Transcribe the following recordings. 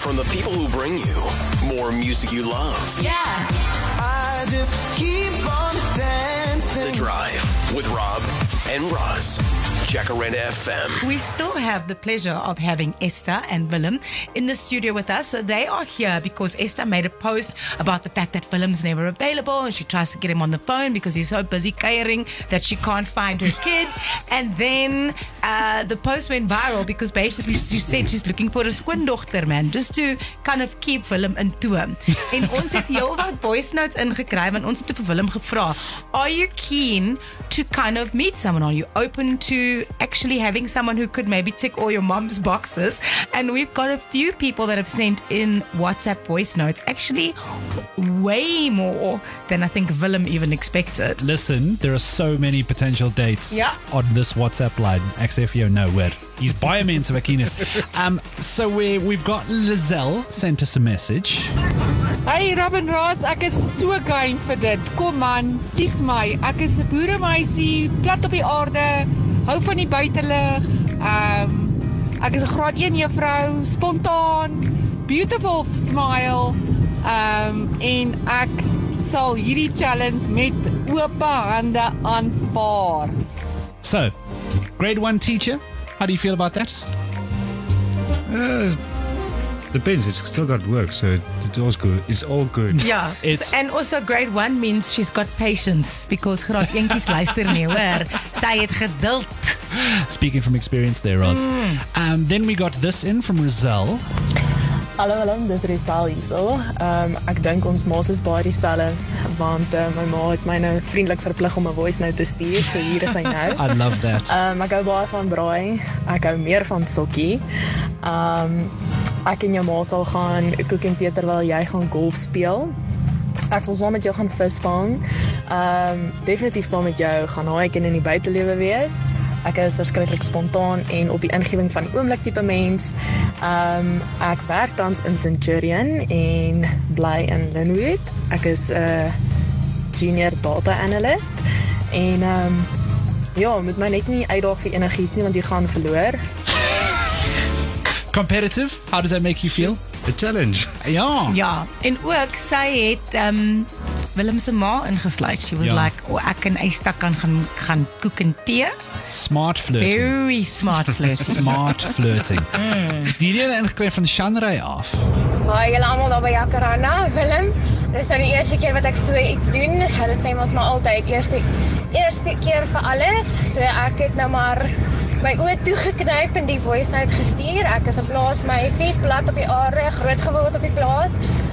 from the people who bring you more music you love. Yeah. I just keep on dancing. The Drive with Rob and Roz. Jacaranda FM. We still have the pleasure of having Esther and Willem in the studio with us. So they are here because Esther made a post about the fact that Willem's never available and she tries to get him on the phone because he's so busy caring that she can't find her kid. And then the post went viral because basically she said she's looking for a skoondochter, man, just to kind of keep Willem in toom. En ons het heel wat voice notes ingekry want ons het vir Willem gevra, are you keen to kind of meet someone? Are you open to actually having someone who could maybe tick all your mom's boxes? And we've got a few people that have sent in WhatsApp voice notes, actually way more than I think Willem even expected. Listen, there are so many potential dates on this WhatsApp line. Ek sê vir jou nou hoor. Hier's baie mense wat keen is. So we've got Lizelle sent us a message. Hey Robin Ross, ek is so game vir dit. Kom man, kies my. Ek is 'n boeremeisie, plat op die aarde, hou van die buitelug. Ek is 'n graad 1 juffrou, spontaan, beautiful smile. En ek sal hierdie challenge met oop hande aanvaar. So, grade 1 teacher, how do you feel about that? Depends, it's still got work, so it's all good. It's all good. Yeah, and also grade 1 means she's got patience because graad 1kies luister nie, hoor. Sy het geduld. Speaking from experience there, Roz. Then we got this in from Rizal. Hallo Willem, dis Rizal hierso. Ek dink ons ma's is baie dieselfde, want my ma het my nou vriendelik verplig om 'n voice note te stuur, so hier is hy nou. I love that. Ek hou baie van braai, ek hou meer van sokkie. Ek en jou ma sal gaan kook en tee terwyl jy gaan golf speel. Ek sal saam met jou gaan visvang. Definitief saam met jou gaan hike en in die buitelewe wees. Ek is verskriklik spontaan en op die ingewing van die oomblik tipe mens. Ek werk tans in Centurion en bly in Linwood. Ek is 'n junior data analyst en moet my net nie uitdaag vir enigiets nie want jy gaan verloor. Competitive, how does that make you feel? A challenge. Ja. Ja, en ook sy het Willem se ma ingesluit. She was like, ek en Esther kan gaan kook en tee. Smart flirting. Very smart flirting. Smart flirting. Is die idee ingekry van Shanray af? Hi, julle almal daar by Jacaranda, Willem. Dit is nou die eerste keer wat ek so iets doen. Hulle sê ons maar altyd eerste keer vir alles. So ek het nou maar my oë toegeknyp en die voice note gestuur. Ek is 'n plaasmeisie, plat op die aarde, groot geword op die plaas.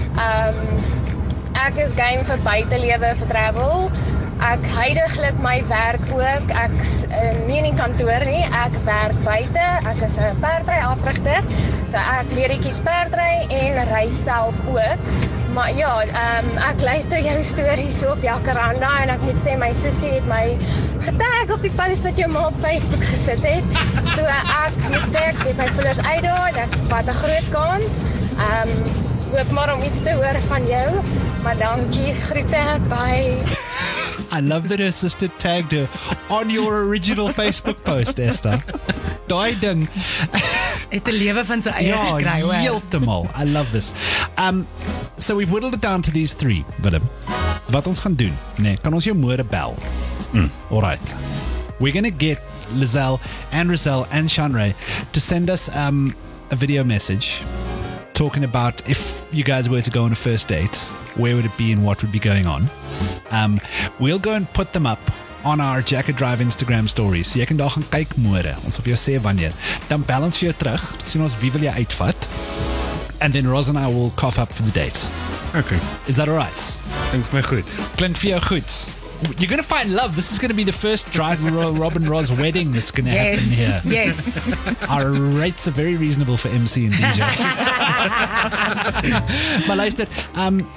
Ek is game vir buitelewe, vir travel. Ek heidiglik my werk ook. Ek nie in die kantoor nie. Ek werk buite. Ek is 'n perdry afrigter. So ek leer die kids perdry en ry self ook. Maar ja, ek luister jou stories so op Jacaranda en ek moet sê my sussie het my getag op die post wat jou ma op Facebook gesit het. So ek moet sê ek het my voelers uitdaag, ek vat 'n groot kans. Hoop maar om iets te hoor van jou. Maar dankie, groete, bye. I love that her sister tagged her on your original Facebook post, Esther. Daai ding. Het 'n lewe van sy eie gekry, hoor. Ja, heeltemal. I love this. So we've whittled it down to these 3, Willem. Wat ons gaan doen, kan ons jou môre bel. All right. We're going to get Lizelle and Rizal and Shanray to send us a video message talking about if you guys were to go on a first date, where would it be and what would be going on. We'll go and put them up on our Jacket Drive Instagram stories. So jy kan daar gaan kyk môre. Ons sal vir jou sê wanneer. Dan bel ons vir jou terug. Sien ons wie wil jy uitvat. And then Roz and I will cough up for the date. Okay. Is that all right? Klink vir my goed. Klink vir jou goed. You're going to find love. This is going to be the first Drive Robin Roz wedding that's going to happen here. Yes. Our rates are very reasonable for MC and DJ. Maar luister,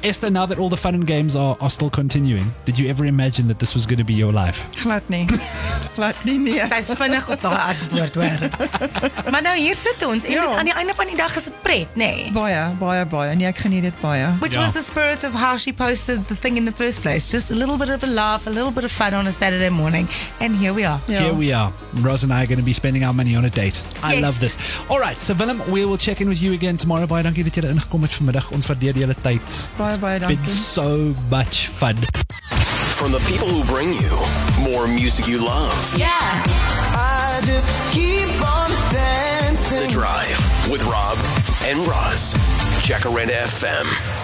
Esther, now that all the fun and games are still continuing, did you ever imagine that this was going to be your life? Glad nie. Glad nie, nee. Sy's vinnig op daai antwoord hoor. Maar nou hier sit ons en Ja. aan die einde van die dag is dit pret, nê? Nee? Baie. Nee, ek geniet dit baie. Which Ja. was the spirit of how she posted the thing in the first place. Just a little bit of a laugh, a little bit of fun on a Saturday morning. And here we are. Ja. Here we are. Roz and I are going to be spending our money on a date. I Yes. love this. All right, so Willem, we will check in with you again tomorrow. Baie dankie dat jy ingekom het vanmiddag. Ons waardeer die hele tyd. Baie It's been dankie. so much fun. From the people who bring you more music you love. I just keep on The dancing. Drive with Rob and Roz. Jacaranda FM.